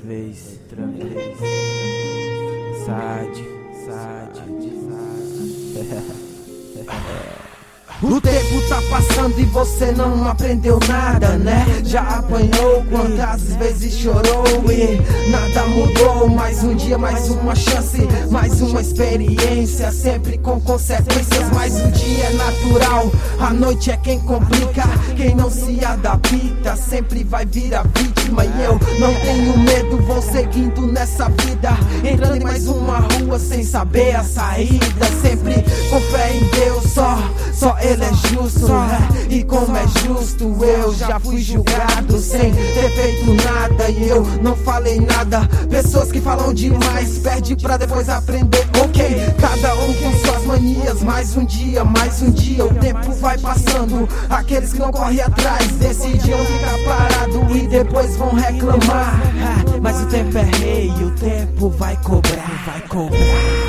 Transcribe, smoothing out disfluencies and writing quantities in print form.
vez. Sade. O tempo tá passando e você não aprendeu nada, né? Já apanhou, quantas vezes chorou e nada mudou. Mais um dia, mais uma chance, mais uma experiência, sempre com consequências. Mais um dia é natural, a noite é quem complica. Quem não se adapta sempre vai virar vítima. E eu não tenho medo, vou seguindo nessa vida, entrando em mais uma rua sem saber a saída. Sempre com fé em Deus, só Ele é justo, e como é justo, eu já fui julgado sem ter feito nada e eu não falei nada. Pessoas que falam demais, perde pra depois aprender, ok? Cada um com suas manias, mais um dia, o tempo vai passando. Aqueles que não correm atrás decidiram ficar parado e depois vão reclamar. Mas o tempo é rei, o tempo vai cobrar.